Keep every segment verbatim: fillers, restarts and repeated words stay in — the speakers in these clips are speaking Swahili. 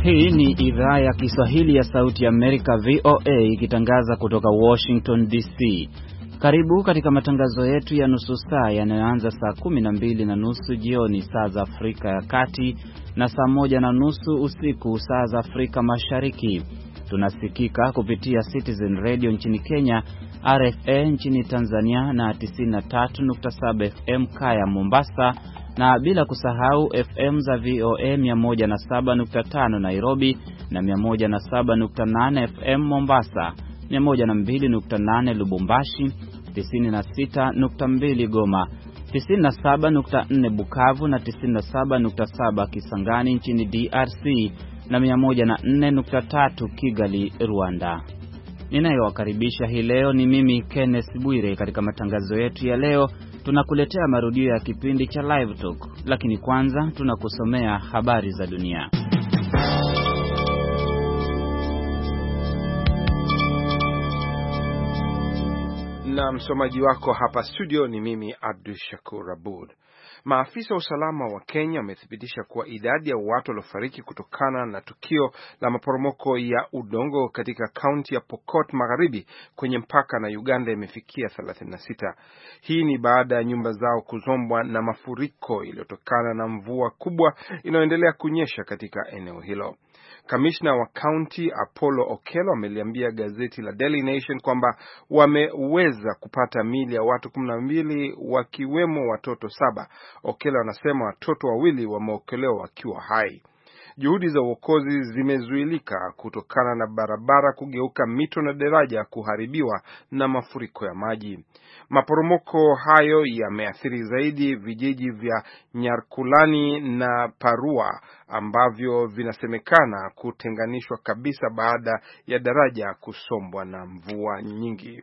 Hii ni idhaa ya Kiswahili ya Sauti ya Amerika V O A ikitangaza kutoka Washington D C. Karibu katika matangazo yetu ya nusu saa yanayoanza saa kumi na mbili na nusu jioni saa za Afrika ya Kati na saa moja na nusu usiku saa za Afrika Mashariki. Tunasikika kupitia Citizen Radio nchini Kenya, R F A nchini Tanzania na tisini na tatu nukta saba F M Kaya Mombasa, na bila kusahau F M za V O A mia moja na saba nukta tano Nairobi na mia moja na saba nukta nane F M Mombasa, mia moja na mbili nukta nane Lubumbashi, tisini na sita nukta mbili Goma, tisini na saba nukta nne Bukavu na tisini na saba nukta saba Kisangani nchini D R C na mia moja na nne nukta tatu Kigali, Rwanda. Ninayowakaribisha hii leo ni mimi Kenneth Bwire. Katika matangazo yetu ya leo tunakuletea marudio ya kipindi cha Live Talk, lakini kwanza tunakusomea habari za dunia. Na msomaji wako hapa studio ni mimi Abdul Shakur Abud. Maafisa wa usalama wa Kenya wamethibitisha kuwa idadi ya watu waliofariki kutokana na tukio la maporomoko ya udongo katika kaunti ya Pokot Magharibi kwenye mpaka na Uganda imefikia thelathini na sita. Hii ni baada ya nyumba zao kuzombwa na mafuriko iliyotokana na mvua kubwa inayoendelea kunyesha katika eneo hilo. Kamishna wa kaunti Apollo Okello ameliambia gazeti la Daily Nation kwamba wameweza kupata miili ya watu kumi na mbili wakiwemo watoto saba. Okello anasema watoto wawili wameokolewa wakiwa hai. Juhudi za uokozi zimezuilika kutokana na barabara kugeuka mito na daraja kuharibiwa na mafuriko ya maji. Maporomoko hayo yameathiri zaidi vijiji vya Nyarkulani na Parua ambavyo vinasemekana kutenganishwa kabisa baada ya daraja kusombwa na mvua nyingi.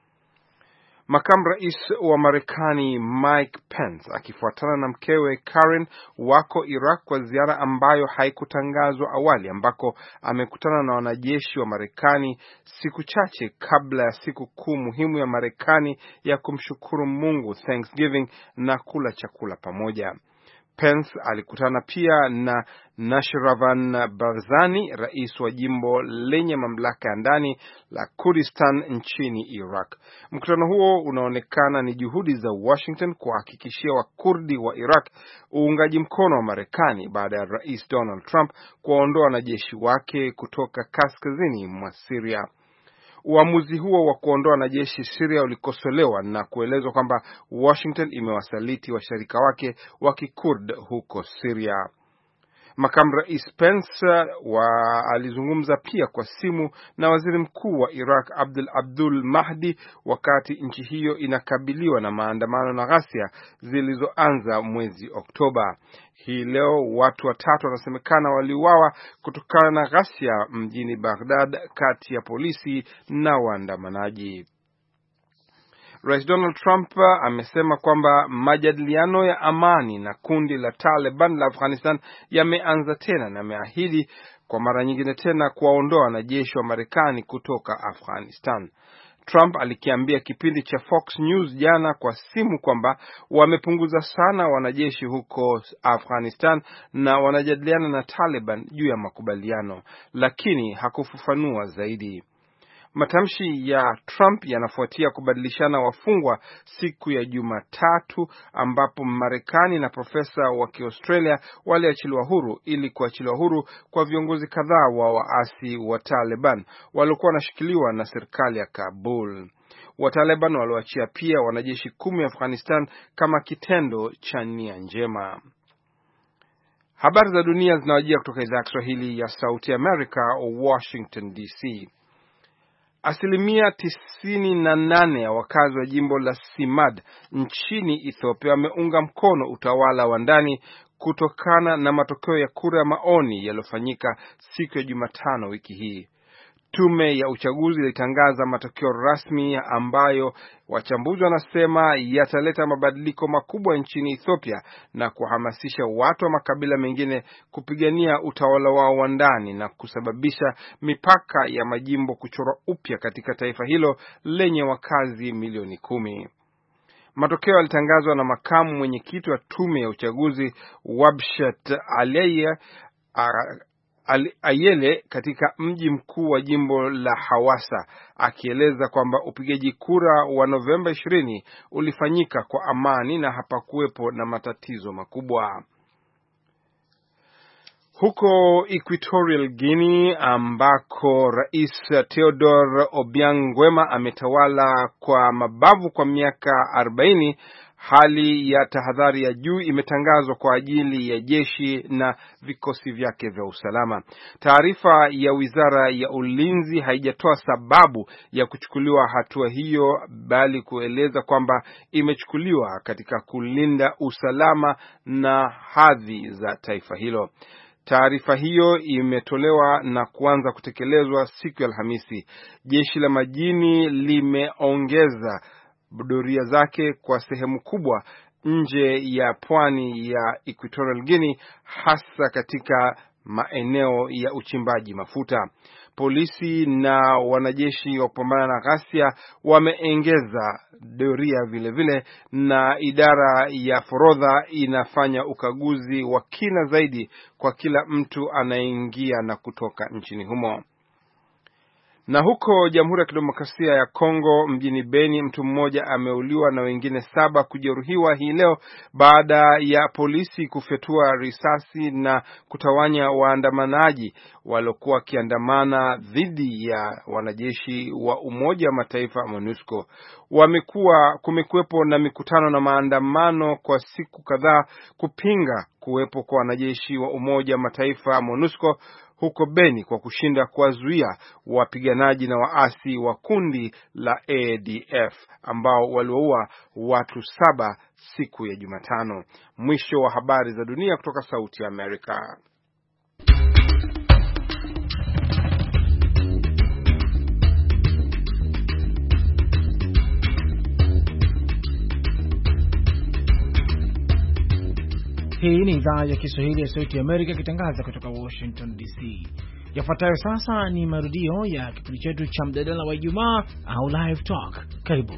Makamu rais wa Marekani Mike Pence akifuatana na mkewe Karen wako Iraq kwa ziara ambayo haikutangazwa awali, ambako amekutana na wanajeshi wa Marekani siku chache kabla ya siku kuu muhimu ya Marekani ya kumshukuru Mungu, Thanksgiving, na kula chakula pamoja. Pence alikutana pia na Nashravan Barzani, rais wa jimbo lenye mamlaka ya ndani la Kurdistan nchini Iraq. Mkutano huo unaonekana ni juhudi za Washington kuhakikishia Wakurdi wa Iraq uungaji mkono wa Marekani baada ya Rais Donald Trump kuwaondoa wanajeshi wake kutoka kaskazini mwa Syria. Uamuzi huo wa kuondoa wanajeshi Syria ulikosolewa na kuelezwa kwamba Washington imewasaliti washirika wake wa Kikurd huko Syria. Makamu rais Pence wa alizungumza pia kwa simu na waziri mkuu wa Iraq Abdul Abdul Mahdi wakati nchi hiyo inakabiliwa na maandamano na ghasia zilizoanza mwezi Oktoba. Hii leo watu watatu wanasemekana waliuawa kutokana na ghasia mjini Baghdad kati ya polisi na waandamanaji. Rais Donald Trump amesema kwamba majadiliano ya amani na kundi la Taliban la Afghanistan yameanza tena na ameahidi kwa mara nyingine tena kuwaondoa wanajeshi wa Marekani kutoka Afghanistan. Trump alikiambia kipindi cha Fox News jana kwa simu kwamba wamepunguza sana wanajeshi huko Afghanistan na wanajadiliana na Taliban juu ya makubaliano, lakini hakufafanua zaidi. Matamshi ya Trump yanafuatia kubadilishana wafungwa siku ya Jumatatu ambapo Marekani na profesa wa Kiaustralia waliachiliwa huru ili kuachiliwa huru kwa viongozi kadhaa wa waasi wa Taliban waliokuwa wanashikiliwa na serikali ya Kabul. Wa Taliban waliwaachia pia wanajeshi kumi Afghanistan kama kitendo cha nia njema. Habari za dunia zinawajia kutoka idhaa ya Kiswahili ya Sauti ya Amerika, Washington D C. Asilimia tisini na nane ya wakazi wa jimbo la Simad nchini Ethiopia wameunga mkono utawala wa ndani kutokana na matokeo ya kura ya maoni yaliyofanyika siku ya Jumatano wiki hii. Tume ya uchaguzi ilitangaza matokeo rasmi ambayo wachambuzi wanasema yataleta mabadiliko makubwa nchini Ethiopia na kuhamasisha watu wa makabila mengine kupigania utawala wao wa ndani na kusababisha mipaka ya majimbo kuchorwa upya katika taifa hilo lenye wakazi milioni kumi. Matokeo yalitangazwa na makamu mwenyekiti wa tume ya uchaguzi Wabshet Aliye Ayele katika mji mkuu wa jimbo la Hawassa, akieleza kwamba upigaji kura wa Novemba ishirini ulifanyika kwa amani na hapakuwepo na matatizo makubwa. Huko Equatorial Guinea ambako Rais Theodore Obiang Nguema ametawala kwa mabavu kwa miaka arobaini, hali ya tahadhari ya juu imetangazwa kwa ajili ya jeshi na vikosi vyake vya usalama. Taarifa ya Wizara ya Ulinzi haijatoa sababu ya kuchukuliwa hatua hiyo, bali kueleza kwamba imechukuliwa katika kulinda usalama na hadhi za taifa hilo. Taarifa hiyo imetolewa na kuanza kutekelezwa siku ya Alhamisi. Jeshi la majini limeongeza doria zake kwa sehemu kubwa nje ya pwani ya Equatorial Guinea, hasa katika maeneo ya uchimbaji mafuta. Polisi na wanajeshi wa kupambana na ghasia wameongeza doria vile vile, na idara ya forodha inafanya ukaguzi wa kina zaidi kwa kila mtu anayeingia na kutoka nchini humo. Na huko Jamhuri ya Kidemokrasia ya Kongo mjini Beni, mtu mmoja ameuliwa na wengine saba kujeruhiwa hii leo baada ya polisi kufyatua risasi na kutawanya waandamanaji waliokuwa wakiandamana dhidi ya wanajeshi wa Umoja wa Mataifa MONUSCO. Wamekuwa kumekuwepo na mikutano na maandamano kwa siku kadhaa kupinga kuwepo kwa wanajeshi wa Umoja wa Mataifa MONUSCO huko Beni kwa kushinda kuwazuia wapiganaji na waasi wa kundi la A D F ambao waliwaua watu saba siku ya Jumatano. Mwisho wa habari za dunia kutoka Sauti ya Amerika. Hii ni idhaa ya Kiswahili ya Sauti ya Amerika ikitangaza kutoka Washington D C. Yafuatayo sasa ni marudio ya kipindi chetu cha mjadala wa Ijumaa au Live Talk. Karibu.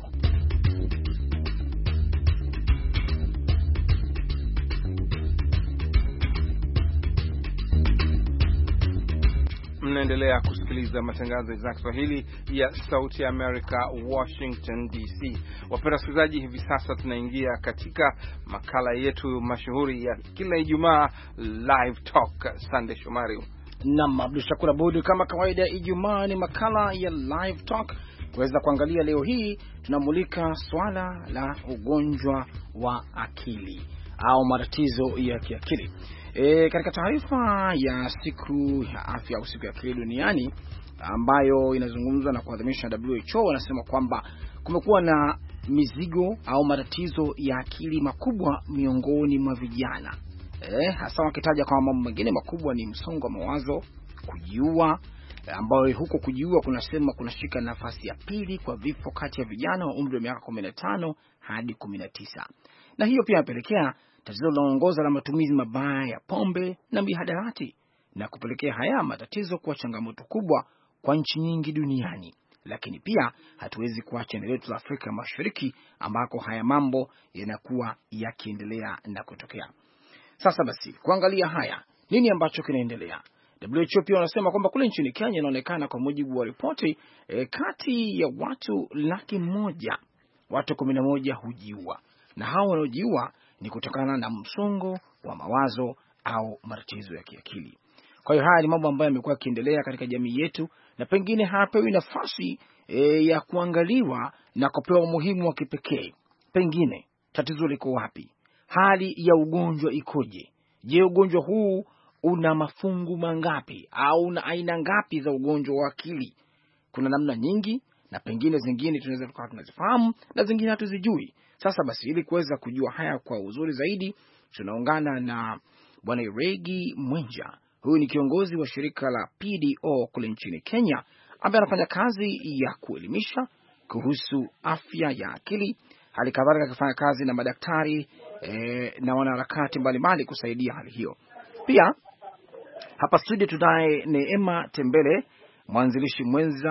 Mnaendelea kusikiliza matangazo ya Kiswahili ya Sauti ya Amerika, Washington D C. Wapenda wasikilizaji, hivi sasa tunaingia katika makala yetu mashuhuri ya kila Ijumaa, Live Talk. Sunday Shomari. Naam, Abdul Shakur Abud, kama kawaida Ijumaa ni makala ya Live Talk. Kuweza kuangalia leo hii tunamulika swala la ugonjwa wa akili au matatizo ya kiakili. E, katika taarifa ya siku ya afya au siku ya akili duniani ambayo inazungumzwa na kuadhimishwa na W H O, wanasema kwamba kumekuwa na mizigo au matatizo ya akili makubwa miongoni mwa vijana. Eh, hasa wakitaja kwamba mambo mengine makubwa ni msongo wa mawazo, kujiua, ambayo huko kujiua kunasema kunashika nafasi ya pili kwa vifo kati ya vijana wa umri wa miaka kumi na tano hadi kumi na tisa. Na hiyo pia inapelekea tatizo linaloongoza la matumizi mabaya ya pombe na mihadarati, na kupelekea haya matatizo kuwa changamoto kubwa kwa nchi nyingi duniani. Lakini pia hatuwezi kuacha eneo letu la Afrika Mashariki ambako haya mambo yanakuwa yakiendelea na kutokea. Sasa basi, kuangalia haya, nini ambacho kinaendelea? W H O pia wanasema kwamba kule nchini Kenya inaonekana kwa mujibu wa ripoti e, kati ya watu laki moja watu kumi na moja hujiua, na hao wanaojiua ni kutokana na msongo wa mawazo au matatizo ya kiakili. Kwa hiyo haya ni mambo ambayo yamekuwa yakiendelea katika jamii yetu, na pengine hapewi nafasi e, ya kuangaliwa na kupewa umuhimu wa kipekee. Pengine tatizo liko wapi? Hali ya ugonjwa ikoje? Je, ugonjwa huu una mafungu mangapi au una aina ngapi za ugonjwa wa akili? Kuna namna nyingi, na pengine zingine tunaweza tukawa tunazifahamu na zingine hatuzijui. Sasa basi, ili kuweza kujua haya kwa uzuri zaidi, tunaungana na Bwana Iregi Mwenja. Huyu ni kiongozi wa shirika la P D O kule nchini Kenya, ambaye anafanya kazi ya kuelimisha kuhusu afya ya akili, hali kadhalika akifanya kazi na madaktari e, na wanaharakati mbalimbali kusaidia hali hiyo. Pia hapa studio tunaye Neema Tembele, mwanzilishi mwenza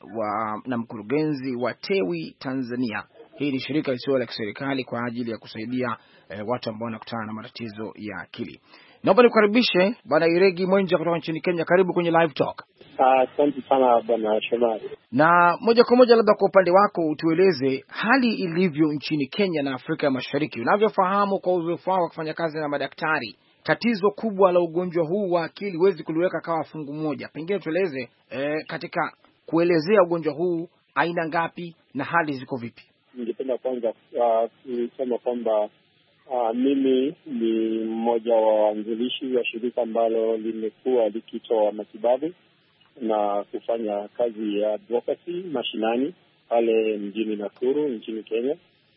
wa na mkurugenzi wa Tewi Tanzania. Hii ni shirika lisilo la kiserikali kwa ajili ya kusaidia e, watu ambao wanakutana na matatizo ya akili. Naomba nikukaribishe Bwana Iregi Mwenja kutoka nchini Kenya. Karibu kwenye Live Talk. Asante uh, sana Bwana Shomari. Na moja kwa moja, labda kwa upande wako utueleze hali ilivyo nchini Kenya na Afrika ya Mashariki. Unavyofahamu kwa uzoefu wako kufanya kazi na madaktari, tatizo kubwa la ugonjwa huu wa akili huwezi kuliweka kama fungu moja. Pengine tueleze eh, katika kuelezea ugonjwa huu aina ngapi na hali ziko vipi? Ningependa kwanza kusema uh, kwamba uh, mimi ni mmoja wa waanzilishi wa shirika ambalo limekuwa likitoa matibabu na kufanya kazi ya advocacy mashinani pale mjini Nakuru nchini Kenya,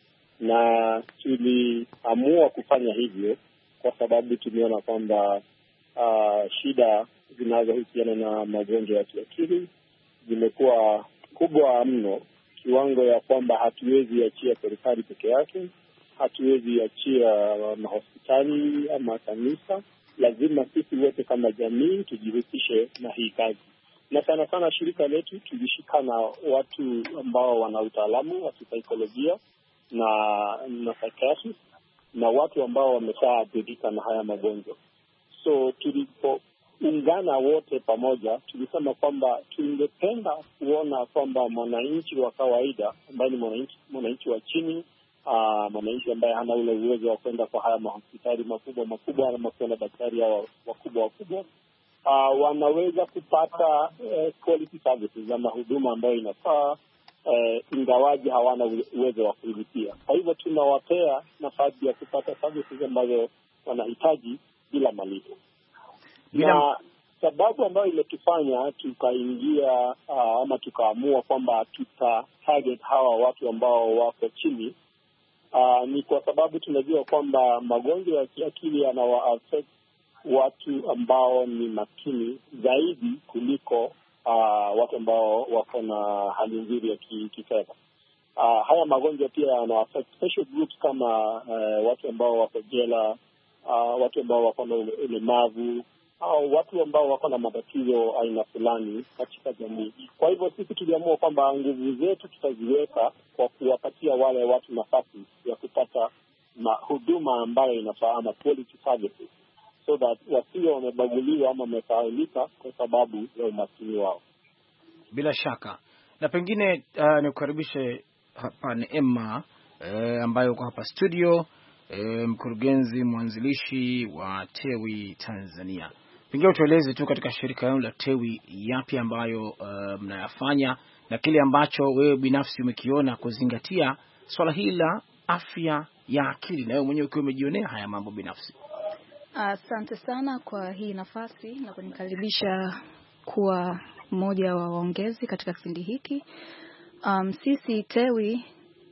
na tuliamua kufanya hivyo kwa sababu tumeona kwamba uh, shida zinazohusiana na magonjwa ya kiakili zimekuwa kubwa mno, kiwango ya kwamba hatuwezi achia serikali peke yake, hatuwezi achia mahospitali ama kanisa. Lazima sisi wote kama jamii tujihusishe na hii kazi, na sana sana shirika letu tulishikana watu ambao wana utaalamu wa kisaikolojia na na psychiatry na watu ambao wameshaathirika na haya magonjwa. So tulipoungana wote pamoja, tulisema kwamba tungependa kuona kwamba mwananchi wa kawaida ambaye ni mwananchi mwananchi wa chini, uh, mwananchi ambaye hana ule uwezo wa kwenda kwa haya mahospitali makubwa makubwa ama kuona daktari hao wakubwa wakubwa, Uh, wanaweza kupata uh, quality services ama huduma ambayo inafaa, uh, ingawaji hawana uwezo wa kulipia. Kwa hivyo tunawapea nafasi ya kupata services ambazo wanahitaji bila malipo. Na sababu ambayo imetufanya tukaingia uh, ama tukaamua kwamba tuta target hawa watu ambao wako chini uh, ni kwa sababu tunajua kwamba magonjwa ya kiakili yanawa affect watu ambao ni makini zaidi kuliko uh, watu ambao wako na hali nzuri ya kifedha. Uh, haya magonjwa pia yana affect special groups kama uh, watu ambao wako jela, uh, watu ambao wako na ulemavu au watu ambao wako na matatizo aina fulani katika jamii. Kwa hivyo sisi tuliamua kwamba nguvu zetu tutaziweka kwa kuwapatia wale watu nafasi ya kupata huduma ambayo inafaa ama quality services, so that wasio wamebaguliwa ama wamesahaulika kwa sababu ya umaskini wao. Bila shaka. Na pengine uh, nikukaribishe hapa Neema eh, ambayo uko hapa studio, eh, mkurugenzi mwanzilishi wa TEWI Tanzania. Pengine tueleze tu katika shirika lenu la TEWI yapi ambayo uh, mnayafanya na kile ambacho wewe binafsi umekiona kuzingatia swala hili la afya ya akili na wewe mwenyewe ukiwa umejionea haya mambo binafsi. Asante uh, sana kwa hii nafasi na kunikaribisha kuwa mmoja wa waongezi katika kipindi hiki. Um, sisi TEWI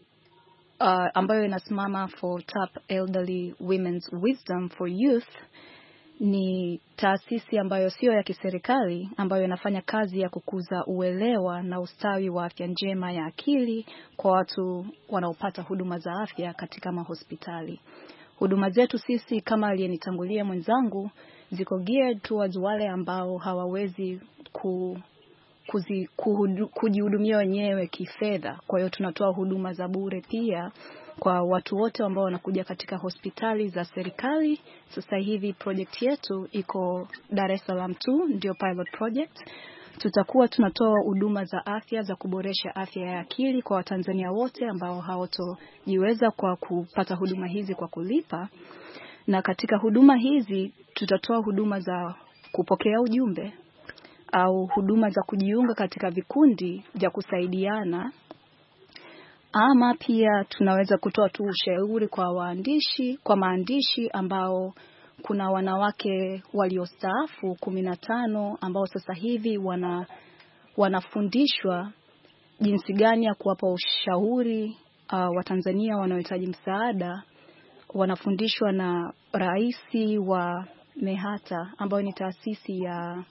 uh, ambayo inasimama for Top Elderly Women's Wisdom for Youth ni taasisi ambayo sio ya kiserikali ambayo inafanya kazi ya kukuza uelewa na ustawi wa afya njema ya akili kwa watu wanaopata huduma za afya katika mahospitali. Huduma zetu sisi kama aliyenitangulia mwenzangu ziko geared towards wale ambao hawawezi ku, kuzi, kuhudu, kujihudumia wenyewe kifedha. Kwa hiyo tunatoa huduma za bure pia kwa watu wote ambao wanakuja katika hospitali za serikali. Sasa hivi project yetu iko Dar es Salaam tu, ndio pilot project. Tutakuwa tunatoa huduma za afya za kuboresha afya ya akili kwa Watanzania wote ambao hawatojiweza kwa kupata huduma hizi kwa kulipa. Na katika huduma hizi tutatoa huduma za kupokea ujumbe au huduma za kujiunga katika vikundi vya kusaidiana, ama pia tunaweza kutoa tu ushauri kwa waandishi, kwa maandishi ambao kuna wanawake waliostaafu kumi na tano ambao sasa hivi wana wanafundishwa jinsi gani ya kuwapa ushauri uh, wa Tanzania wanaohitaji msaada. Wanafundishwa na raisi wa MEHATA ambayo ni taasisi ya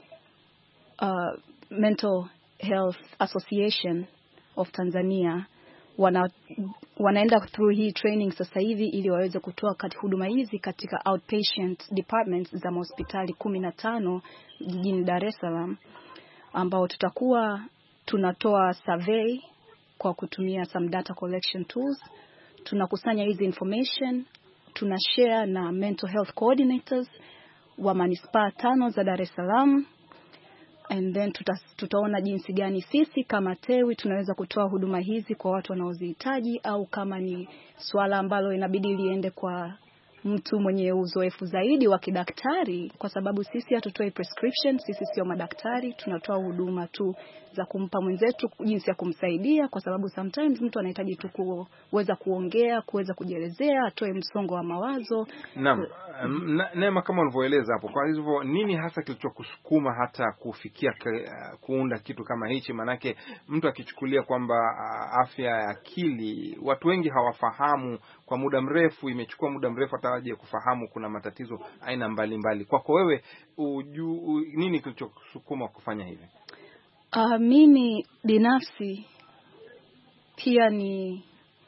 uh, Mental Health Association of Tanzania. Wana, wanaenda through hii training sasa hivi ili waweze kutoa kati huduma hizi katika outpatient departments za hospitali kumi na tano jijini Dar es Salaam, ambao tutakuwa tunatoa survey kwa kutumia some data collection tools. Tunakusanya hizi information, tunashare na mental health coordinators wa manispaa tano za Dar es Salaam. And then tuta, tutaona jinsi gani sisi kama TEWI tunaweza kutoa huduma hizi kwa watu wanaozihitaji, au kama ni swala ambalo inabidi liende kwa mtu mwenye uzoefu zaidi wa kidaktari, kwa sababu sisi hatutoi prescription, sisi sio madaktari, tunatoa huduma tu za kumpa mwenzetu jinsi ya kumsaidia, kwa sababu sometimes mtu anahitaji tu kuweza kuongea, kuweza kujielezea, atoe msongo wa mawazo. Naam, Neema, kama ulivyoeleza hapo, kwa hivyo nini hasa kilichokusukuma hata kufikia kuunda kitu kama hichi? Manake mtu akichukulia kwamba afya ya akili, watu wengi hawafahamu, kwa muda mrefu, imechukua muda mrefu atawaje kufahamu kuna matatizo aina mbalimbali. Kwako wewe uju, u, nini kilichokusukuma kufanya hivi? Uh, mimi binafsi pia ni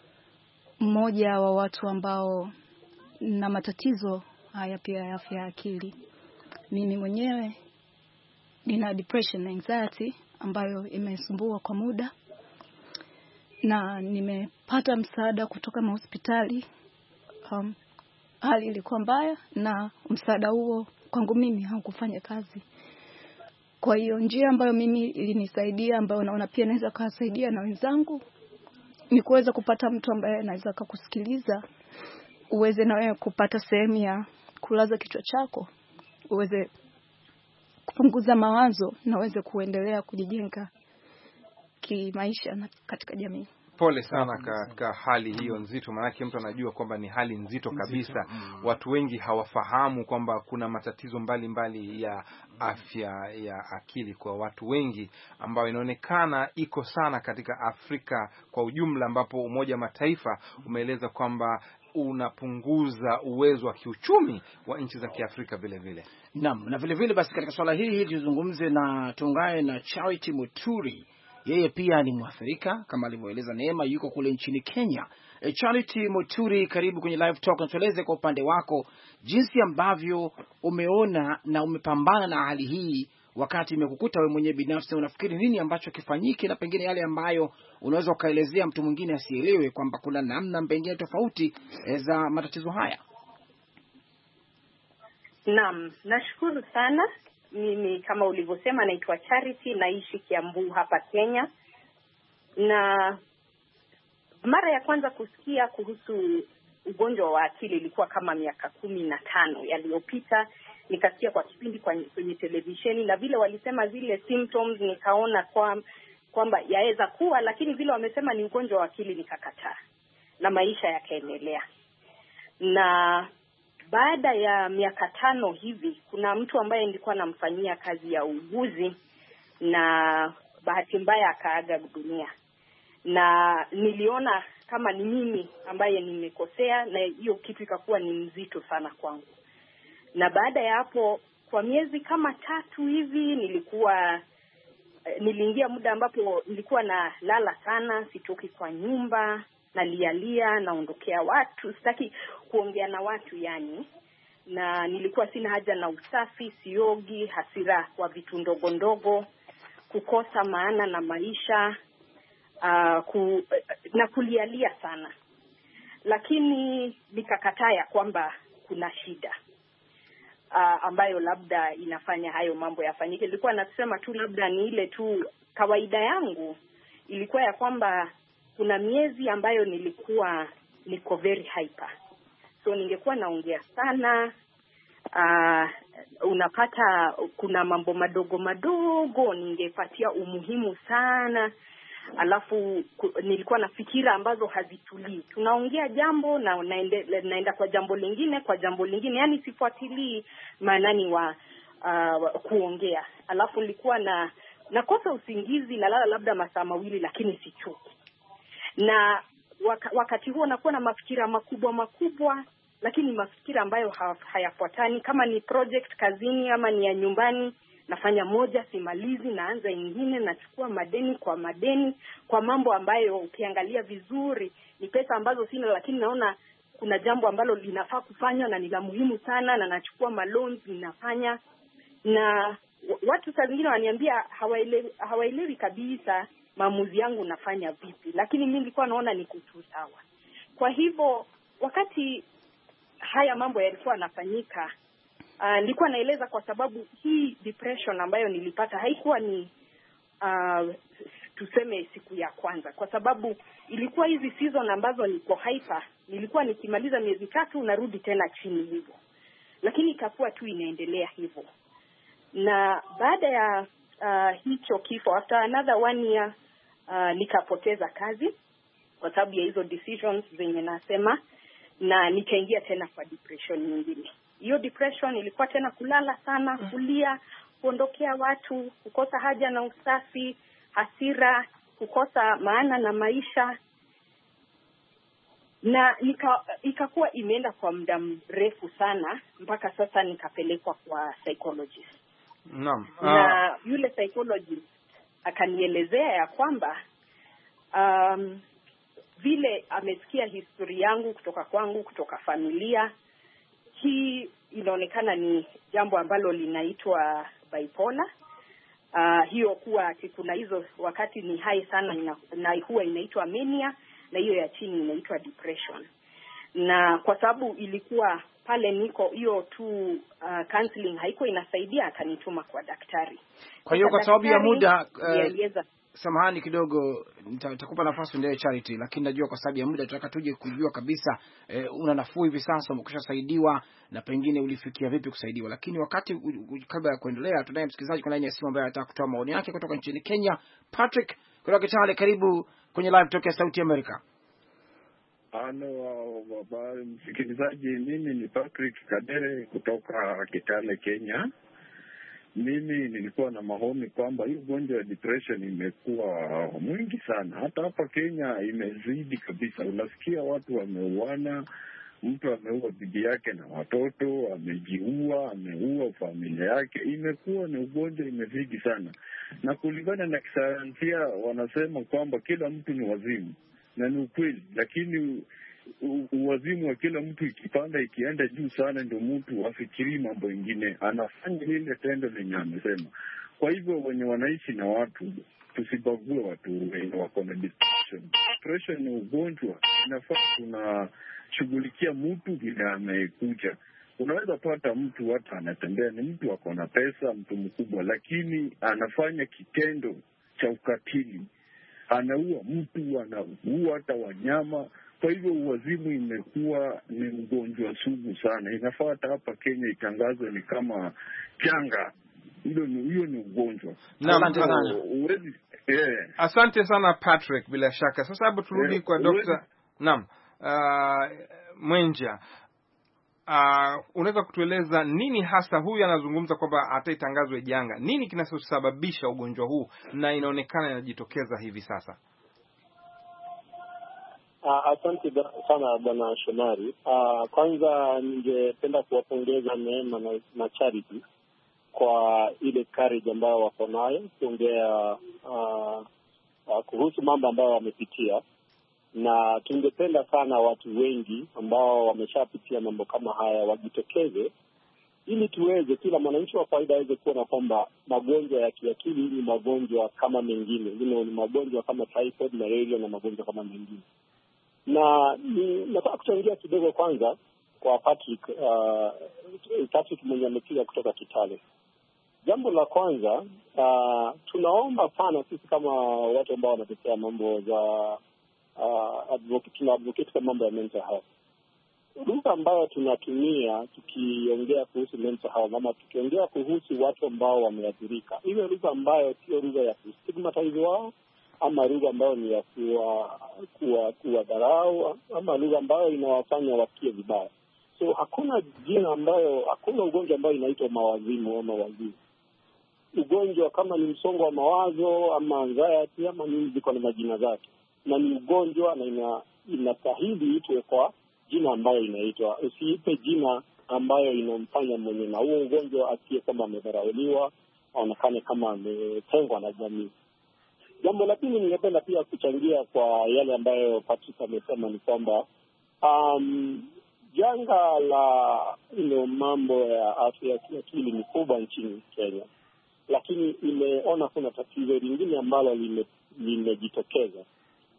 mmoja wa watu ambao na matatizo haya pia ya afya ya akili. Mimi mwenyewe nina depression na anxiety ambayo imesumbua kwa muda, na nimepata msaada kutoka hospitali. Um, hali ilikuwa mbaya na msaada huo kwangu mimi haukufanya kazi. Kwa hiyo njia ambayo mimi ilinisaidia, ambayo naona pia naweza kusaidia na wenzangu, ni kuweza kupata mtu ambaye anaweza kukusikiliza, uweze na wewe kupata sehemu ya kulaza kichwa chako, uweze kupunguza mawazo na uweze kuendelea kujijenga kimaisha na katika jamii. Pole sana katika hali hiyo nzito, maana mtu anajua kwamba ni hali nzito kabisa. Mm. Watu wengi hawafahamu kwamba kuna matatizo mbalimbali mbali ya afya ya akili kwa watu wengi, ambayo inaonekana iko sana katika Afrika kwa ujumla, ambapo Umoja wa Mataifa umeeleza kwamba unapunguza uwezo wa kiuchumi wa nchi za Kiafrika vile vile. Naam, na vile vile basi katika swala hili tuzungumze na tuungane na Charity Muturi. Yeye pia ni Mwafrika kama alivyoeleza Neema, yuko kule nchini Kenya. E, Charity Muturi, karibu kwenye Live Talk. Natueleze kwa upande wako jinsi ambavyo umeona na umepambana na hali hii wakati imekukuta wewe mwenyewe binafsi. Unafikiri nini ambacho kifanyike, na pengine yale ambayo unaweza ukaelezea mtu mwingine asielewe kwamba kuna namna pengine tofauti za matatizo haya? Naam, nashukuru sana. Mimi kama ulivyosema naitwa Charity, naishi Kiambu hapa Kenya. Na mara ya kwanza kusikia kuhusu ugonjwa wa akili ilikuwa kama miaka kumi na tano yaliyopita. Nikasikia kwa kipindi kwenye televisheni, na vile walisema zile symptoms nikaona kwa kwamba yaweza kuwa, lakini vile wamesema ni ugonjwa wa akili nikakataa, na maisha yakaendelea. Na baada ya miaka tano hivi, kuna mtu ambaye nilikuwa namfanyia kazi ya uuguzi, na bahati mbaya akaaga dunia. Na niliona kama ni mimi ambaye nimekosea, na hiyo kitu ikakuwa ni mzito sana kwangu. Na baada ya hapo, kwa miezi kama tatu hivi, nilikuwa niliingia muda ambapo nilikuwa na lala sana, sitoki kwa nyumba, nalialia, naondokea watu, sitaki kuongea na watu yani. Na nilikuwa sina haja na usafi, siogi, hasira kwa vitu ndogo ndogo, kukosa maana na maisha, uh, ku, na kulialia sana. Lakini nikakataa ya kwamba kuna shida uh, ambayo labda inafanya hayo mambo yafanyike. Nilikuwa nasema tu labda ni ile tu kawaida yangu. Ilikuwa ya kwamba kuna miezi ambayo nilikuwa niko very hyper. So ningekuwa naongea sana, uh, unapata kuna mambo madogo madogo ningepatia umuhimu sana. Alafu nilikuwa na fikira ambazo hazitulii. Tunaongea jambo na naende, naenda kwa jambo lingine, kwa jambo lingine. Yani sifuatilii maanani wa uh, kuongea. Alafu nilikuwa na nakosa usingizi, na lala labda masaa mawili, lakini sichoki. Na waka, wakati huo nakuwa na mafikira makubwa makubwa, lakini mafikira ambayo hayafuatani. Kama ni project kazini ama ni ya nyumbani, nafanya moja simalizi, naanza ingine, nachukua madeni kwa madeni kwa mambo ambayo ukiangalia vizuri ni pesa ambazo sina, lakini naona kuna jambo ambalo linafaa kufanya na ni la muhimu sana, na nachukua maloans ninafanya. Na watu saa zingine waniambia hawaelewi, hawaelewi kabisa maamuzi yangu nafanya vipi, lakini mimi nilikuwa naona niko tu sawa. Kwa hivyo wakati haya mambo yalikuwa yanafanyika, Uh, nilikuwa naeleza kwa sababu hii depression ambayo nilipata haikuwa ni uh, tuseme siku ya kwanza, kwa sababu ilikuwa hizi season ambazo niko hyper, nilikuwa nikimaliza miezi tatu narudi tena chini hivyo, lakini ikakuwa tu inaendelea hivyo. Na baada ya uh, hicho kifo, after another one year uh, nikapoteza kazi kwa sababu ya hizo decisions zenye nasema, na nikaingia tena kwa depression nyingine. Hiyo depression ilikuwa tena kulala sana, kulia, kuondokea watu, kukosa haja na usafi, hasira, kukosa maana na maisha. Na nika ikakuwa imeenda kwa muda mrefu sana, mpaka sasa nikapelekwa kwa psychologist. Naam. Uh... Na yule psychologist akanielezea ya kwamba um, vile amesikia historia yangu kutoka kwangu, kutoka familia, hii inaonekana ni jambo ambalo linaitwa bipolar. Uh, hiyo kuwa kuna hizo wakati ni high sana ina, na huwa inaitwa mania, na hiyo ya chini inaitwa depression. Na kwa sababu ilikuwa pale niko hiyo tu uh, counseling haiko inasaidia, akanituma kwa daktari. Kwa hiyo kwa sababu ya muda uh, samahani kidogo, nitakupa nafasi ndio Charity, lakini najua kwa sababu ya muda tunataka tuje kujua kabisa eh, una nafuu hivi sasa, umekushasaidiwa na pengine ulifikia vipi kusaidiwa. Lakini wakati kabla ya kuendelea, tunaye msikilizaji kwa line ya simu ambaye anataka kutoa maoni yake kutoka nchini Kenya. Patrick kutoka Kitale, karibu kwenye live talk ya Sauti America. Halo msikilizaji, mimi ni Patrick Kadere kutoka Kitale, Kenya. Mimi nilikuwa na maoni kwamba hii ugonjwa wa depression imekuwa mwingi sana. Hata hapa Kenya imezidi kabisa. Unasikia watu wameuana, mtu ameua bibi yake na watoto, amejiua, ameua familia yake. Imekuwa ni ugonjwa imezidi sana. Na kulingana na kisayansia wanasema kwamba kila mtu ni wazimu. Na ni ukweli, lakini uwazimu wa kila mtu ikipanda ikienda juu sana, ndio mtu afikiri mambo mengine, anafanya ile tendo lenye amesema. Kwa hivyo wenye wanaishi na watu, tusibague watu wenye wako na depression. Depression ni ugonjwa, inafaa tunashughulikia mtu vile amekuja. Unaweza pata mtu hata anatembea, ni mtu ako na pesa, mtu mkubwa, lakini anafanya kitendo cha ukatili, anaua mtu, anaua hata wanyama. Kwa hivyo uwazimu imekuwa ni ugonjwa sugu sana. Inafaa hata hapa Kenya itangazwe ni kama janga. Hilo ni hiyo ni ugonjwa. Uwezi, yeah. Asante sana Patrick, bila shaka. Sasa hebu turudi yeah, kwa Doctor Naam. Uh, Mwenja. Uh, unaweza kutueleza nini hasa huyu anazungumza kwamba ataitangazwe janga? Nini kinachosababisha ugonjwa huu na inaonekana inajitokeza hivi sasa? Uh, asante sana Bwana Shomari. Uh, kwanza ningependa kuwapongeza Neema na, na Charity kwa ile courage ambayo wako nayo kuongea uh, uh, kuhusu mambo ambayo wamepitia, na tungependa sana watu wengi ambao wameshapitia mambo kama haya wajitokeze, ili tuweze, kila mwananchi wa kawaida aweze kuona kwamba magonjwa ya kiakili ni magonjwa kama mengine, ni magonjwa kama typhoid, malaria na magonjwa kama mengine. Na ni nataka kuchangia kidogo kwanza kwa Patrick uh, Patrick mwenye amepiga kutoka Kitale. Jambo la kwanza, uh, tunaomba sana sisi kama watu ambao wanatetea mambo za uh, advocate na advocate kwa mambo ya mental health, lugha ambayo tunatumia tukiongea kuhusu mental health, ama tukiongea kuhusu watu ambao wameathirika, ile lugha ambayo sio lugha ya stigmatize wao, ama lugha ambayo ni ya kuwa kuwa kuwa dharau, ama lugha ambayo inawafanya wasikie vibaya. So hakuna jina ambayo, hakuna ugonjwa ambao inaitwa mawazimu ama wazimu. Ugonjwa kama ni msongo wa mawazo ama anxiety ama nini, ziko na majina zake, na ni ugonjwa na ina inastahili itwe kwa jina ambayo inaitwa. Usiipe jina ambayo inamfanya mwenye na huo ugonjwa asikie kama amedharauliwa, aonekane kama ametengwa na jamii. Jambo la pili ningependa pia kuchangia kwa yale ambayo Patrick amesema ni kwamba um, janga la ile mambo ya afya ya kiakili ni kubwa nchini Kenya, lakini imeona kuna tatizo lingine ambalo limejitokeza.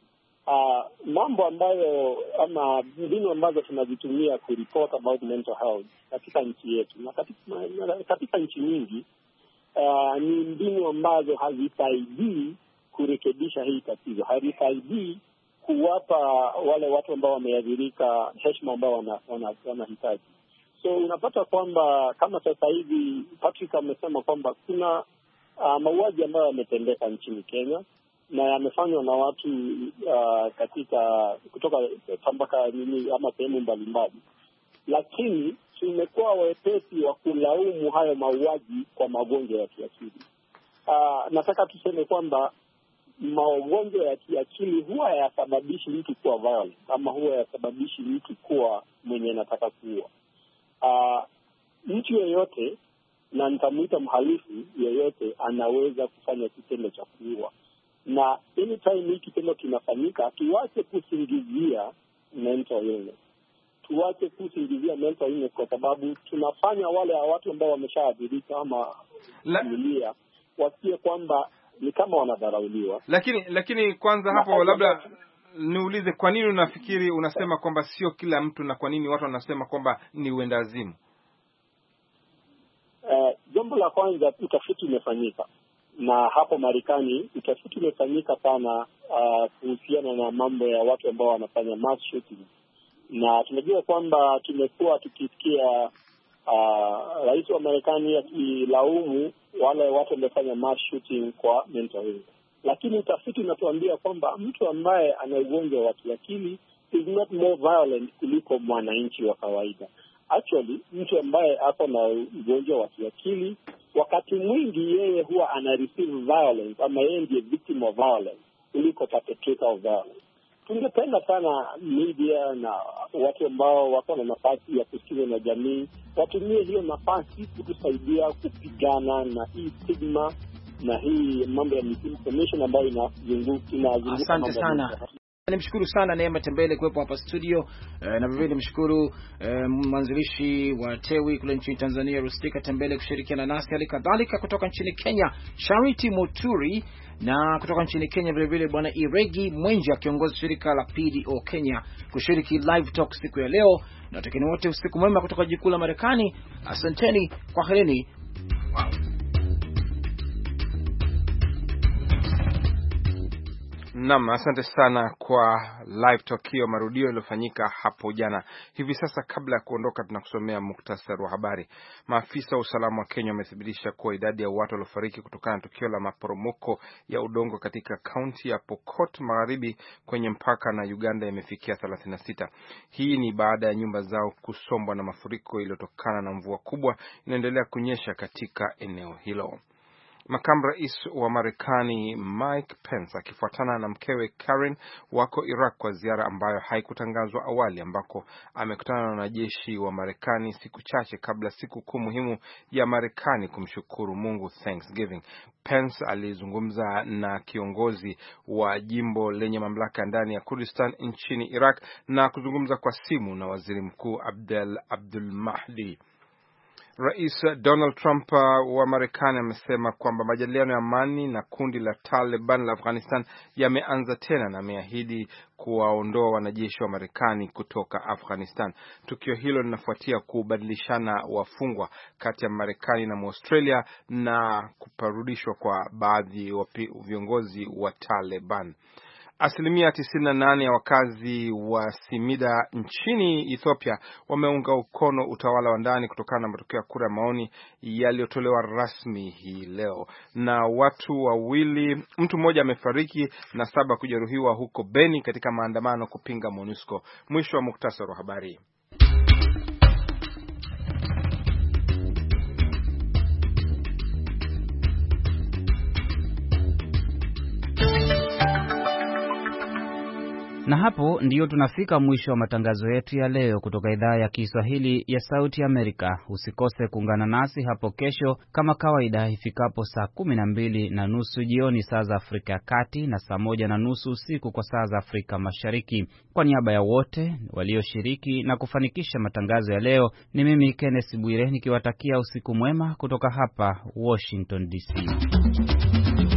uh, mambo ambayo ama mbinu ambazo tunazitumia ku report about mental health katika nchi yetu na katika, katika nchi nyingi uh, ni mbinu ambazo hazisaidii kurekebisha hii tatizo, hazisaidii kuwapa wale watu ambao wameathirika heshima ambao wanahitaji wana, wana so unapata kwamba kama sasa hivi Patrick amesema kwamba kuna uh, mauaji ambayo yametendeka nchini Kenya na yamefanywa na watu uh, katika kutoka tabaka nini ama sehemu mbalimbali, lakini tumekuwa wepesi wa kulaumu hayo mauaji kwa magonjwa ya kiakili. Uh, nataka tuseme kwamba magonjwa ya kiakili huwa yasababishi mtu kuwa violent ama huwa yasababishi mtu kuwa mwenye anataka kuua. Uh, mtu yeyote, na nitamuita mhalifu yeyote, anaweza kufanya kitendo cha kuua. Na anytime hii kitendo kinafanyika, tuwache kusingizia mental illness. Tuwache kusingizia mental illness kwa sababu tunafanya wale watu ambao wameshaathirika ama familia wasikie kwamba ni kama wanadharauliwa. Lakini lakini kwanza na hapo labda niulize, kwa nini unafikiri unasema kwamba sio kila mtu, na kwa nini watu wanasema kwamba ni uendazimu? Uh, jambo la kwanza, utafiti umefanyika, na hapo Marekani utafiti umefanyika sana uh, kuhusiana na mambo ya watu ambao wanafanya mass shooting, na tunajua kwamba tumekuwa tukisikia uh, rais wa Marekani akilaumu wale watu wamefanya mass shooting kwa mental illness. Lakini utafiti unatuambia kwamba mtu ambaye ana ugonjwa wa kiakili is not more violent kuliko mwananchi wa kawaida. Actually, mtu ambaye ako na ugonjwa wa kiakili wakati mwingi yeye huwa ana receive violence ama yeye ndiye victim of violence kuliko perpetrator of violence. Tungependa sana media na watu ambao wako na nafasi ya kusikiza na jamii watumie hiyo nafasi kutusaidia kupigana na hii stigma na hii mambo ya misinformation ambayo inazunguka inazunguka. Asante sana. Nimshukuru sana Neema Tembele kuwepo hapa studio, e, na vivyo nimshukuru e, mwanzilishi wa Tewi kule nchini Tanzania Rustika Tembele kushirikiana nasi, hali kadhalika kutoka nchini Kenya Charity Muturi, na kutoka nchini Kenya vile vile bwana Iregi Mwenja kiongozi shirika la P D O Kenya kushiriki live talk siku ya leo. Na watakeni wote usiku mwema kutoka jikuu la Marekani. Asanteni, kwaherini. Wow. Naam, asante sana kwa live talk hiyo, marudio yaliyofanyika hapo jana. Hivi sasa kabla ya kuondoka tunakusomea muktasari wa habari. Maafisa wa usalama wa Kenya wamethibitisha kuwa idadi ya watu waliofariki kutokana na tukio la maporomoko ya udongo katika kaunti ya Pokot Magharibi kwenye mpaka na Uganda imefikia thelathini na sita. Hii ni baada ya nyumba zao kusombwa na mafuriko iliyotokana na mvua kubwa inaendelea kunyesha katika eneo hilo. Makamu rais wa Marekani Mike Pence akifuatana na mkewe Karen wako Iraq kwa ziara ambayo haikutangazwa awali, ambako amekutana na wanajeshi wa Marekani siku chache kabla siku kuu muhimu ya Marekani kumshukuru Mungu, Thanksgiving. Pence alizungumza na kiongozi wa jimbo lenye mamlaka ndani ya Kurdistan nchini Iraq na kuzungumza kwa simu na waziri mkuu Abdel Abdul Mahdi. Rais Donald Trump wa Marekani amesema kwamba majadiliano ya amani na kundi la Taliban la Afghanistan yameanza tena na ameahidi kuwaondoa wanajeshi wa Marekani kutoka Afghanistan. Tukio hilo linafuatia kubadilishana wafungwa kati ya Marekani na Australia na kuparudishwa kwa baadhi ya viongozi wa Taliban. Asilimia tisini na nane ya wakazi wa Simida nchini Ethiopia wameunga mkono utawala wa ndani kutokana na matokeo ya kura ya maoni yaliyotolewa rasmi hii leo. Na watu wawili, mtu mmoja amefariki na saba kujeruhiwa huko Beni katika maandamano kupinga MONUSCO. Mwisho wa muktasari wa habari. Na hapo ndiyo tunafika mwisho wa matangazo yetu ya leo kutoka idhaa ya Kiswahili ya Sauti Amerika. Usikose kuungana nasi hapo kesho kama kawaida ifikapo saa kumi na mbili na nusu jioni saa za Afrika ya Kati na saa moja na nusu usiku kwa saa za Afrika Mashariki. Kwa niaba ya wote walioshiriki na kufanikisha matangazo ya leo, ni mimi Kenneth Bwire nikiwatakia usiku mwema kutoka hapa Washington D C.